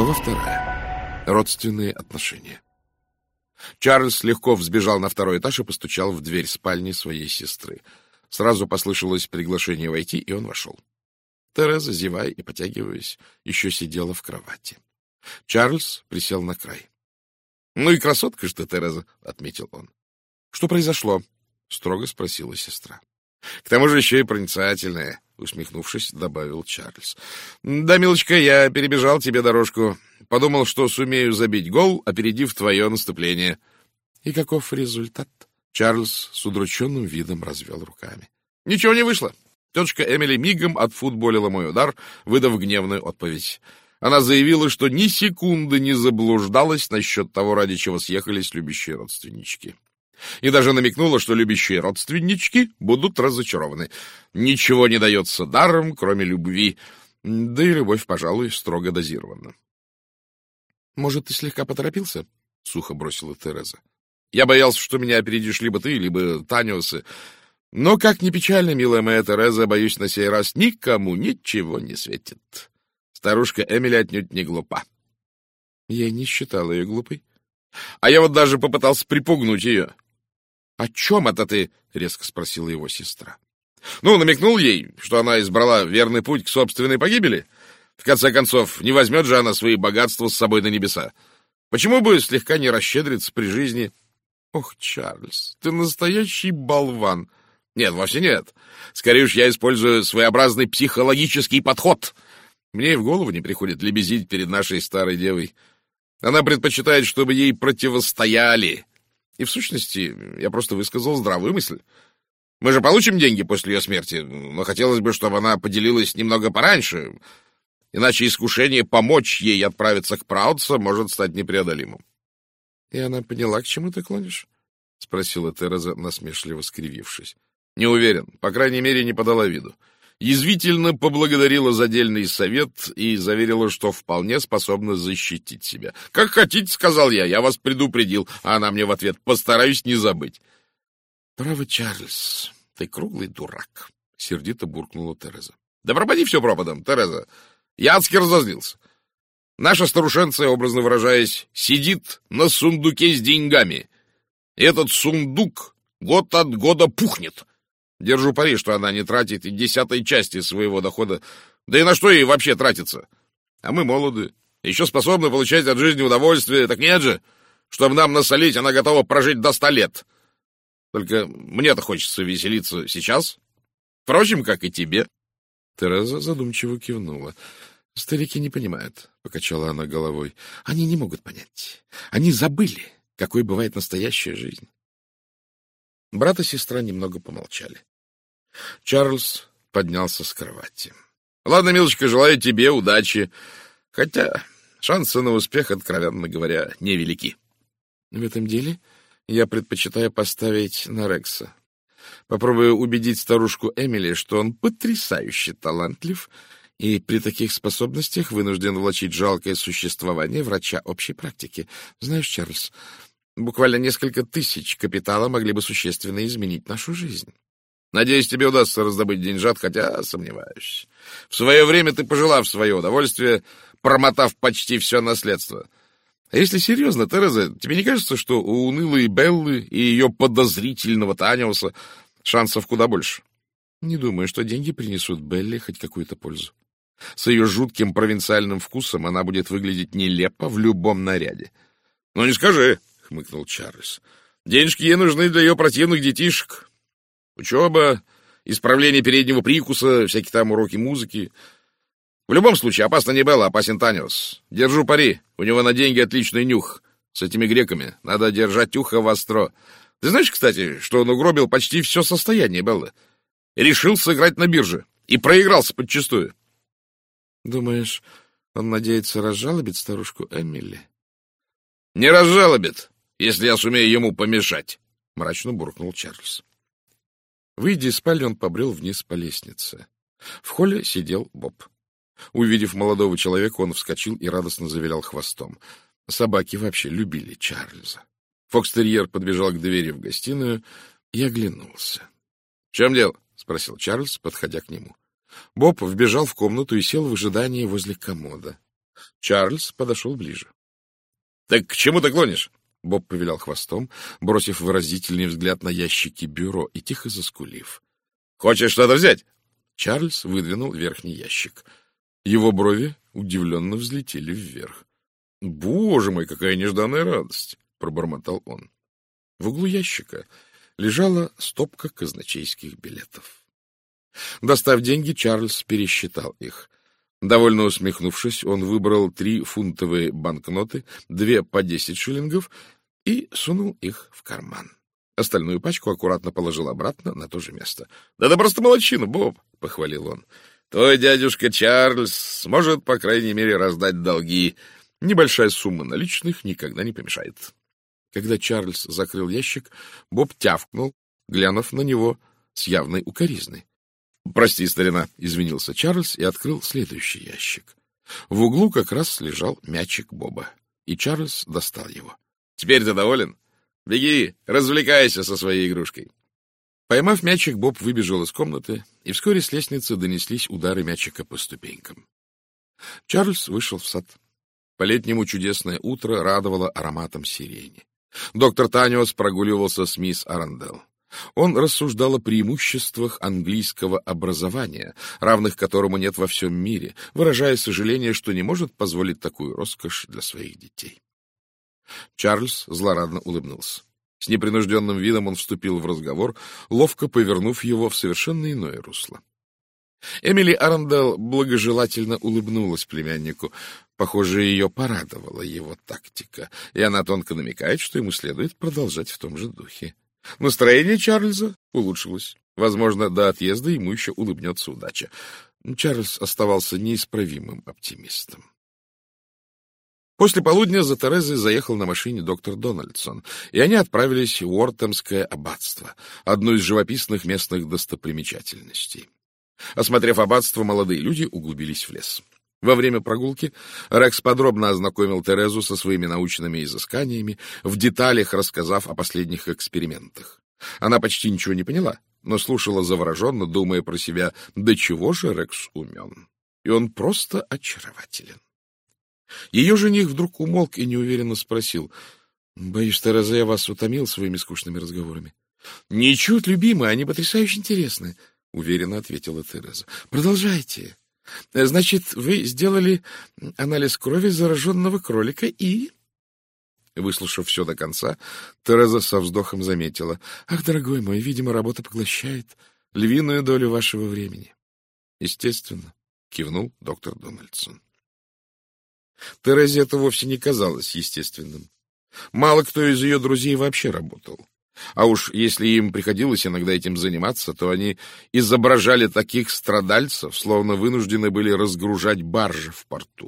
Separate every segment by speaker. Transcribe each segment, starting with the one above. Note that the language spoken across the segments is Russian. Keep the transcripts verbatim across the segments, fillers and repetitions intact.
Speaker 1: Глава вторая. Родственные отношения. Чарльз легко взбежал на второй этаж и постучал в дверь спальни своей сестры. Сразу послышалось приглашение войти, и он вошел. Тереза, зевая и потягиваясь, еще сидела в кровати. Чарльз присел на край. — Ну и красотка же ты, Тереза, — отметил он. — Что произошло? — строго спросила сестра. — К тому же еще и проницательная, — усмехнувшись, добавил Чарльз. — Да, милочка, я перебежал тебе дорожку. Подумал, что сумею забить гол, опередив твое наступление. — И каков результат? Чарльз с удрученным видом развел руками. — Ничего не вышло. Тетушка Эмили мигом отфутболила мой удар, выдав гневную отповедь. Она заявила, что ни секунды не заблуждалась насчет того, ради чего съехались любящие родственнички. И даже намекнула, что любящие родственнички будут разочарованы. Ничего не дается даром, кроме любви. Да и любовь, пожалуй, строго дозирована. — Может, ты слегка поторопился? — сухо бросила Тереза. — Я боялся, что меня опередишь либо ты, либо Таниусы. Но, как ни печально, милая моя Тереза, боюсь, на сей раз никому ничего не светит. Старушка Эмили отнюдь не глупа. Я не считала ее глупой. А я вот даже попытался припугнуть ее. — О чем это ты? — резко спросила его сестра. — Ну, намекнул ей, что она избрала верный путь к собственной погибели. В конце концов, не возьмет же она свои богатства с собой на небеса. Почему бы слегка не расщедриться при жизни? — Ох, Чарльз, ты настоящий болван. — Нет, вовсе нет. Скорее уж я использую своеобразный психологический подход. Мне и в голову не приходит лебезить перед нашей старой девой. Она предпочитает, чтобы ей противостояли. И, в сущности, я просто высказал здравую мысль. Мы же получим деньги после ее смерти, но хотелось бы, чтобы она поделилась немного пораньше, иначе искушение помочь ей отправиться к Праутса может стать непреодолимым. — И она поняла, к чему ты клонишь? — спросила Тереза, насмешливо скривившись. — Не уверен, по крайней мере, не подала виду. Язвительно поблагодарила за дельный совет и заверила, что вполне способна защитить себя. — Как хотите, — сказал я, — я вас предупредил, а она мне в ответ: постараюсь не забыть. — Право, Чарльз, ты круглый дурак, — сердито буркнула Тереза. — Да пропади все пропадом, Тереза. Я адски разозлился. Наша старушенция, образно выражаясь, сидит на сундуке с деньгами. И этот сундук год от года пухнет. Держу пари, что она не тратит и десятой части своего дохода. Да и на что ей вообще тратится? А мы молоды, еще способны получать от жизни удовольствие. Так нет же, чтобы нам насолить, она готова прожить до ста лет. Только мне-то хочется веселиться сейчас. Впрочем, как и тебе. Тереза задумчиво кивнула. Старики не понимают, — покачала она головой. Они не могут понять. Они забыли, какой бывает настоящая жизнь. Брат и сестра немного помолчали. Чарльз поднялся с кровати. — Ладно, милочка, желаю тебе удачи. Хотя шансы на успех, откровенно говоря, невелики. В этом деле я предпочитаю поставить на Рекса. Попробую убедить старушку Эмили, что он потрясающе талантлив и при таких способностях вынужден влачить жалкое существование врача общей практики. Знаешь, Чарльз, буквально несколько тысяч капитала могли бы существенно изменить нашу жизнь. Надеюсь, тебе удастся раздобыть деньжат, хотя сомневаюсь. В свое время ты пожила в свое удовольствие, промотав почти все наследство. А если серьезно, Тереза, тебе не кажется, что у унылой Беллы и ее подозрительного Таниуса шансов куда больше? Не думаю, что деньги принесут Белле хоть какую-то пользу. С ее жутким провинциальным вкусом она будет выглядеть нелепо в любом наряде. — Ну, не скажи, — хмыкнул Чарльз. — Денежки ей нужны для ее противных детишек. Учеба, исправление переднего прикуса, всякие там уроки музыки. В любом случае, опасно не Белла, опасен Таниус. Держу пари, у него на деньги отличный нюх. С этими греками надо держать ухо востро. Ты знаешь, кстати, что он угробил почти все состояние Беллы? Решил сыграть на бирже и проигрался подчистую. Думаешь, он надеется разжалобить старушку Эмили? Не разжалобит, если я сумею ему помешать, — мрачно буркнул Чарльз. Выйдя из спальни, он побрел вниз по лестнице. В холле сидел Боб. Увидев молодого человека, он вскочил и радостно завилял хвостом. Собаки вообще любили Чарльза. Фокстерьер подбежал к двери в гостиную и оглянулся. — В чем дело? — спросил Чарльз, подходя к нему. Боб вбежал в комнату и сел в ожидании возле комода. Чарльз подошел ближе. — Так к чему ты клонишь? Боб повилял хвостом, бросив выразительный взгляд на ящики бюро и тихо заскулив. — Хочешь что-то взять? Чарльз выдвинул верхний ящик. Его брови удивленно взлетели вверх. — Боже мой, какая нежданная радость! — пробормотал он. В углу ящика лежала стопка казначейских билетов. Достав деньги, Чарльз пересчитал их. Довольно усмехнувшись, он выбрал три фунтовые банкноты, две по десять шиллингов, и сунул их в карман. Остальную пачку аккуратно положил обратно на то же место. — Да ты просто молодчина, Боб! — похвалил он. — Твой дядюшка Чарльз сможет, по крайней мере, раздать долги. Небольшая сумма наличных никогда не помешает. Когда Чарльз закрыл ящик, Боб тявкнул, глянув на него с явной укоризной. — Прости, старина, — извинился Чарльз и открыл следующий ящик. В углу как раз лежал мячик Боба, и Чарльз достал его. — Теперь ты доволен? Беги, развлекайся со своей игрушкой. Поймав мячик, Боб выбежал из комнаты, и вскоре с лестницы донеслись удары мячика по ступенькам. Чарльз вышел в сад. По-летнему чудесное утро радовало ароматом сирени. Доктор Таниос прогуливался с мисс Арандел. Он рассуждал о преимуществах английского образования, равных которому нет во всем мире, выражая сожаление, что не может позволить такую роскошь для своих детей. Чарльз злорадно улыбнулся. С непринужденным видом он вступил в разговор, ловко повернув его в совершенно иное русло. Эмили Арандел благожелательно улыбнулась племяннику. Похоже, ее порадовала его тактика, и она тонко намекает, что ему следует продолжать в том же духе. Настроение Чарльза улучшилось. Возможно, до отъезда ему еще улыбнется удача. Чарльз оставался неисправимым оптимистом. После полудня за Терезой заехал на машине доктор Дональдсон, и они отправились в Уортемское аббатство, одно из живописных местных достопримечательностей. Осмотрев аббатство, молодые люди углубились в лес. Во время прогулки Рекс подробно ознакомил Терезу со своими научными изысканиями, в деталях рассказав о последних экспериментах. Она почти ничего не поняла, но слушала завороженно, думая про себя, до чего же Рекс умен. И он просто очарователен. Ее жених вдруг умолк и неуверенно спросил: — Боюсь, Тереза, я вас утомил своими скучными разговорами. — Ничуть, любимая, они потрясающе интересны, — уверенно ответила Тереза. — Продолжайте. Значит, вы сделали анализ крови зараженного кролика и... Выслушав все до конца, Тереза со вздохом заметила: — Ах, дорогой мой, видимо, работа поглощает львиную долю вашего времени. — Естественно, — кивнул доктор Дональдсон. Терезе это вовсе не казалось естественным. Мало кто из ее друзей вообще работал. А уж если им приходилось иногда этим заниматься, то они изображали таких страдальцев, словно вынуждены были разгружать баржи в порту.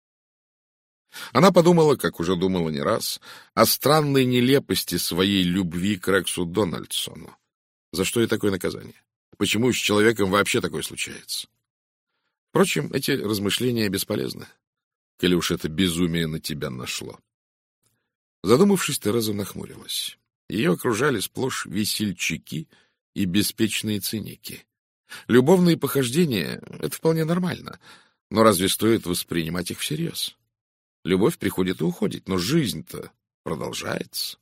Speaker 1: Она подумала, как уже думала не раз, о странной нелепости своей любви к Рексу Дональдсону. За что и такое наказание? Почему с человеком вообще такое случается? Впрочем, эти размышления бесполезны, коли уж это безумие на тебя нашло. Задумавшись, Тереза нахмурилась. Ее окружали сплошь весельчаки и беспечные циники. Любовные похождения — это вполне нормально, но разве стоит воспринимать их всерьез? Любовь приходит и уходит, но жизнь-то продолжается.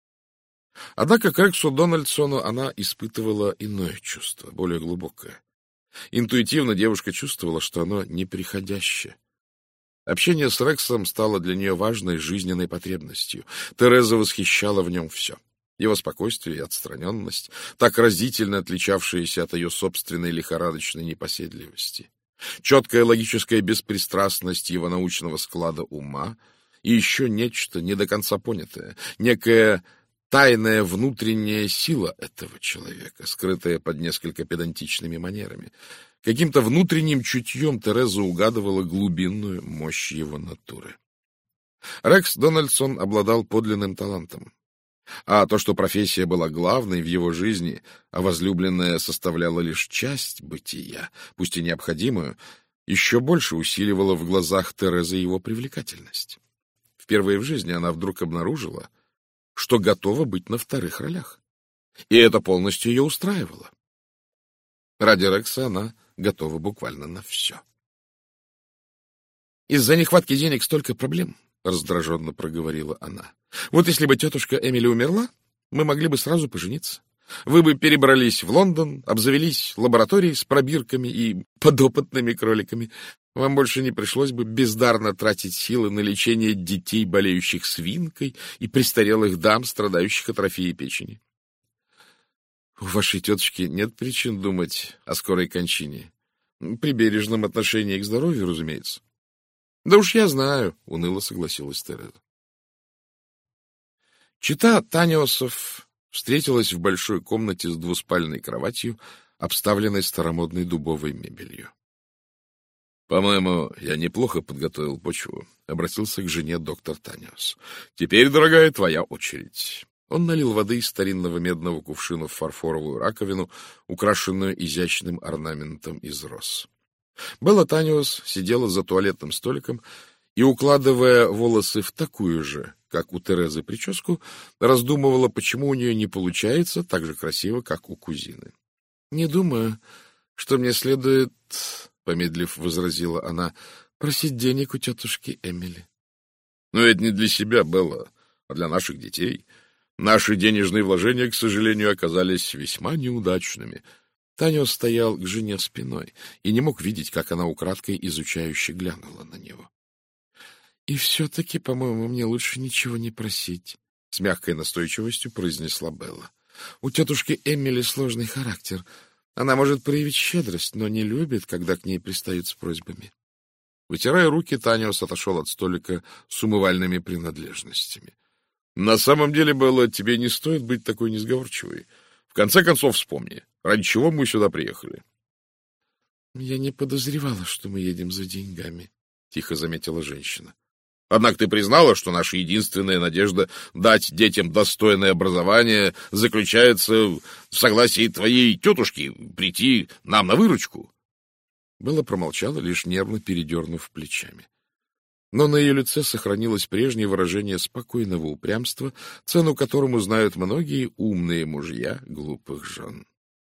Speaker 1: Однако к Рексу Дональдсону она испытывала иное чувство, более глубокое. Интуитивно девушка чувствовала, что оно неприходящее. Общение с Рексом стало для нее важной жизненной потребностью. Тереза восхищала в нем все. Его спокойствие и отстраненность, так разительно отличавшиеся от ее собственной лихорадочной непоседливости. Четкая логическая беспристрастность его научного склада ума и еще нечто не до конца понятое, некая тайная внутренняя сила этого человека, скрытая под несколько педантичными манерами. Каким-то внутренним чутьем Тереза угадывала глубинную мощь его натуры. Рекс Дональдсон обладал подлинным талантом. А то, что профессия была главной в его жизни, а возлюбленная составляла лишь часть бытия, пусть и необходимую, еще больше усиливало в глазах Терезы его привлекательность. Впервые в жизни она вдруг обнаружила, что готова быть на вторых ролях. И это полностью ее устраивало. Ради Рекса она готова буквально на все. Из-за нехватки денег столько проблем, — раздраженно проговорила она. Вот если бы тетушка Эмили умерла, мы могли бы сразу пожениться. Вы бы перебрались в Лондон, обзавелись лабораторией с пробирками и подопытными кроликами. Вам больше не пришлось бы бездарно тратить силы на лечение детей, болеющих свинкой, и престарелых дам, страдающих атрофией печени. У вашей тетушки нет причин думать о скорой кончине. При бережном отношении к здоровью, разумеется. — Да уж я знаю, — уныло согласилась Тереза. Чета Таниосов встретилась в большой комнате с двуспальной кроватью, обставленной старомодной дубовой мебелью. — По-моему, я неплохо подготовил почву, — обратился к жене доктор Таниос. — Теперь, дорогая, твоя очередь. Он налил воды из старинного медного кувшина в фарфоровую раковину, украшенную изящным орнаментом из роз. Белла Таниос сидела за туалетным столиком и, укладывая волосы в такую же, как у Терезы, прическу, раздумывала, почему у нее не получается так же красиво, как у кузины. — Не думаю, что мне следует, — помедлив возразила она, — просить денег у тетушки Эмили. — Но это не для себя, Белла, а для наших детей. Наши денежные вложения, к сожалению, оказались весьма неудачными. Таниос стоял к жене спиной и не мог видеть, как она украдкой изучающе глянула на него. — И все-таки, по-моему, мне лучше ничего не просить, — с мягкой настойчивостью произнесла Белла. — У тетушки Эмили сложный характер. Она может проявить щедрость, но не любит, когда к ней пристают с просьбами. Вытирая руки, Таниос отошел от столика с умывальными принадлежностями. — На самом деле, Белла, тебе не стоит быть такой несговорчивой. В конце концов, вспомни, ради чего мы сюда приехали. — Я не подозревала, что мы едем за деньгами, — тихо заметила женщина. — Однако ты признала, что наша единственная надежда дать детям достойное образование заключается в согласии твоей тетушки прийти нам на выручку. Белла промолчала, лишь нервно передернув плечами. Но на ее лице сохранилось прежнее выражение спокойного упрямства, цену которому знают многие умные мужья глупых жен.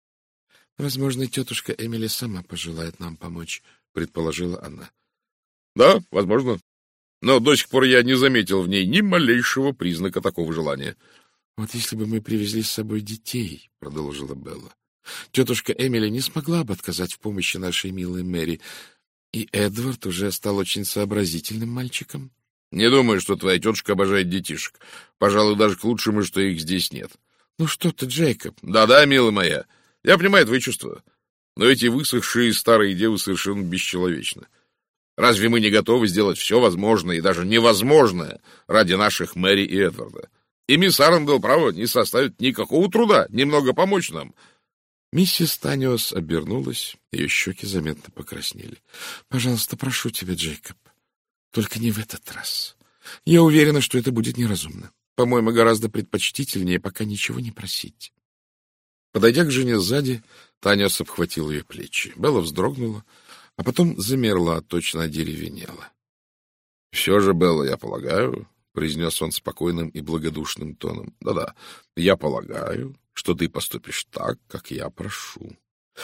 Speaker 1: — Возможно, тетушка Эмили сама пожелает нам помочь, — предположила она. — Да, возможно. Но до сих пор я не заметил в ней ни малейшего признака такого желания. — Вот если бы мы привезли с собой детей, — продолжила Белла, — тетушка Эмили не смогла бы отказать в помощи нашей милой Мэри. И Эдвард уже стал очень сообразительным мальчиком. — Не думаю, что твоя тетушка обожает детишек. Пожалуй, даже к лучшему, что их здесь нет. — Ну что ты, Джейкоб? Да — Да-да, милая моя, я понимаю твои чувства. Но эти высохшие старые девы совершенно бесчеловечны. Разве мы не готовы сделать все возможное и даже невозможное ради наших Мэри и Эдварда? И мисс Арендел, право, не составит никакого труда немного помочь нам. Миссис Таниос обернулась, ее щеки заметно покраснели. — Пожалуйста, прошу тебя, Джейкоб, только не в этот раз. Я уверена, что это будет неразумно. По-моему, гораздо предпочтительнее пока ничего не просить. Подойдя к жене сзади, Таниос обхватил ее плечи. Белла вздрогнула, а потом замерла, точно одеревенела. — Все же, Белла, я полагаю, — произнес он спокойным и благодушным тоном, — да-да, я полагаю, что ты поступишь так, как я прошу.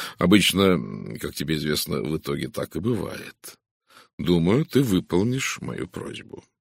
Speaker 1: Обычно, как тебе известно, в итоге так и бывает. Думаю, ты выполнишь мою просьбу.